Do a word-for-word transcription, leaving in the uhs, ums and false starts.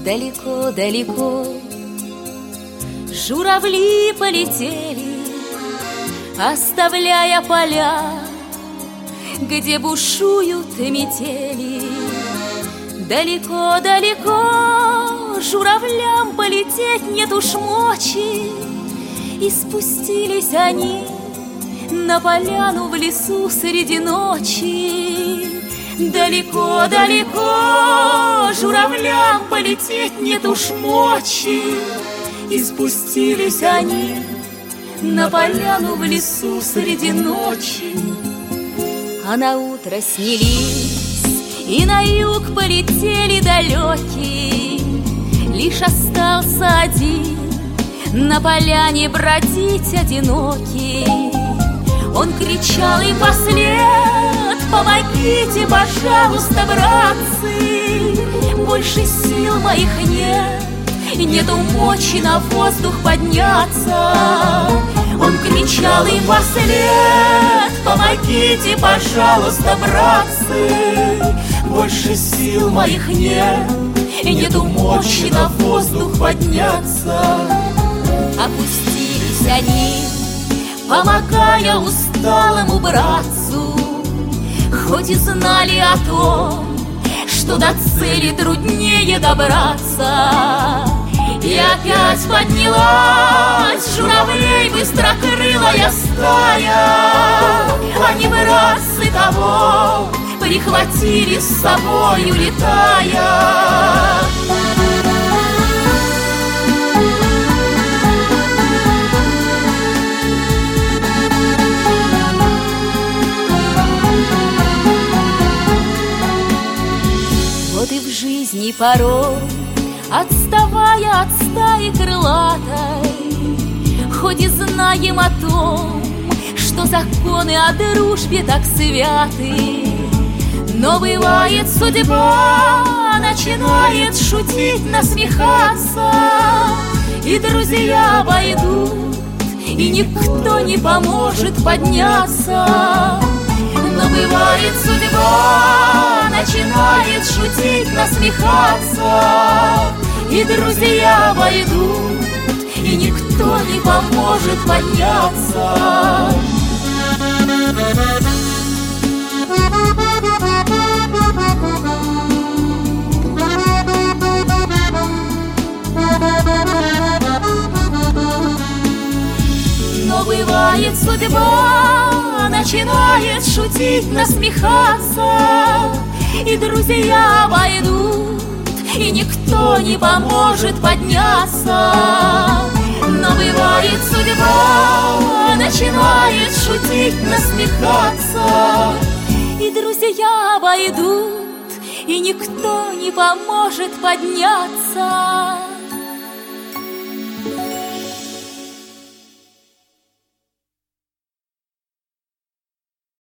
Далеко-далеко журавли полетели, оставляя поля, где бушуют метели. Далеко-далеко журавлям полететь нет уж мочи, и спустились они на поляну в лесу среди ночи. Далеко-далеко журавлям полететь нет уж мочи, и спустились они на поляну в лесу среди ночи. А на утро снялись и на юг полетели далекие. Лишь остался один на поляне бродить одинокий. Он кричал им вслед: помогите, пожалуйста, братцы, больше сил моих нет, нету мочи на воздух подняться. Он кричал им вслед: помогите, пожалуйста, братцы, больше сил моих нет, нету мочи на воздух подняться. Опустились они, помогая усталому братцу, хоть и знали о том, что до цели труднее добраться. И опять поднялась журавлей быстрокрылая стая. Они братцы того прихватили с собой, улетая. Вот и в жизни порой, отставая от стаи крылатой, хоть и знаем о том, что законы о дружбе так святы, но бывает судьба начинает шутить, насмехаться, и друзья обойдут, и никто не поможет подняться. Но бывает судьба начинает шутить, насмехаться, и друзья обойдут, и никто не поможет подняться. Но бывает судьба начинает шутить, насмехаться, и друзья обойдут, и никто не поможет подняться. Но бывает судьба начинает шутить, насмехаться, и друзья обойдут, и никто не поможет подняться.